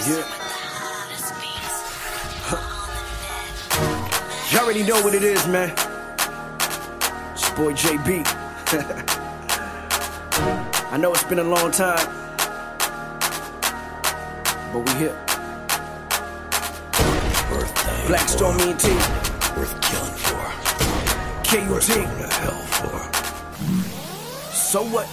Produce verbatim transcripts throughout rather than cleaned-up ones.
Yeah. You already know what it is, man. It's your boy J B. I know it's been a long time, but we here. Worth Black Storm E N T. Worth killing for. K U T. Worth going to hell for. So what?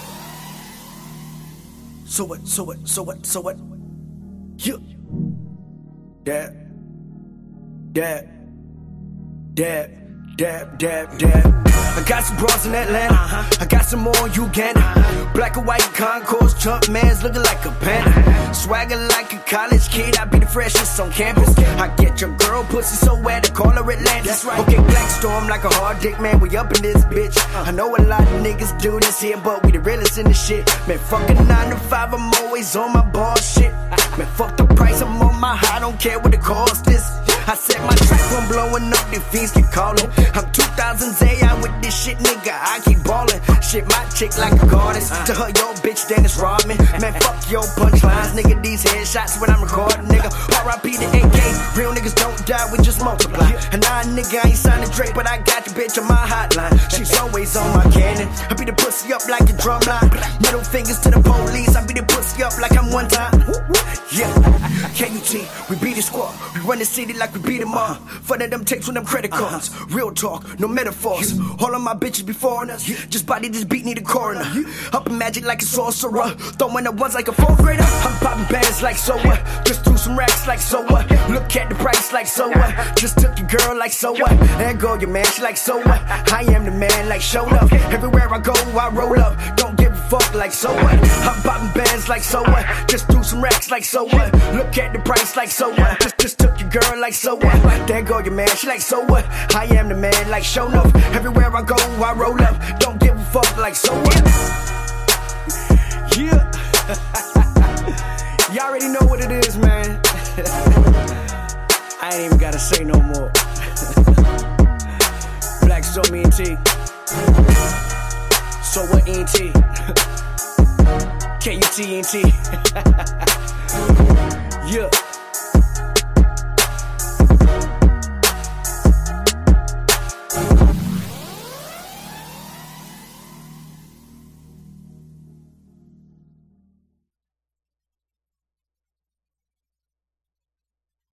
So what? So what? So what? So what? Yeah. Dab. Dab. Dab. Dab. Dab. Dab. I got some bras in Atlanta. Uh-huh. I got some more in Uganda. Uh-huh. Black and white Concourse, jump mans looking like a panda. Uh-huh. Swagger like a college kid, I be the freshest on campus. Okay. I get your girl pussy so wet, I call her Atlantis. Right. Okay, Black Storm like a hard dick, man, we up in this bitch. Uh-huh. I know a lot of niggas do this here, but we the realest in the shit. Man, fucking nine to five, I'm always on my bullshit. Man, fuck the price, I'm on my high, don't care what the cost is. I set my trap, I'm blowing up, the fiends keep calling. I'm two thousands A I with this shit, nigga, I keep ballin'. Shit, my chick like a goddess. To her, yo, bitch, Dennis Rodman. Man, fuck your punchlines, nigga, these headshots when I'm recording, nigga. R I P to A K, real niggas don't die, we just multiply. And I, nigga, I ain't signed a Drake, but I got the bitch on my hotline. She's always on my cannon. I beat the pussy up like a drum line. Middle fingers to the police, I beat the pussy up like I'm one time. Yeah, K U T, we beat the squad. We run the city like we beat them up. Fun of them takes with them credit cards. Real talk, no metaphors. All of my bitches be foreign us. Just body this beat, need a coroner. Up in magic like a sorcerer. Throwing the ones like a fourth grader. I'm popping bands like so what? Just threw some racks like so what? Look at the price like so what? Just took your girl like so what? There go your man, she like so what? I am the man like show up. Everywhere I go, I roll up. Don't give a fuck like so what? I'm popping bands like so what? Just threw some racks like so what? Look at the price like so what? Just, just took your girl like so what? There go your man, she like so what? I am the man like show up. Everywhere I go, I roll up. Don't give a fuck like so what? Yeah. Y'all already know what it is, man. I ain't even gotta say no more. Black Storm E N T. So what E N T? K U T E N T. Yeah.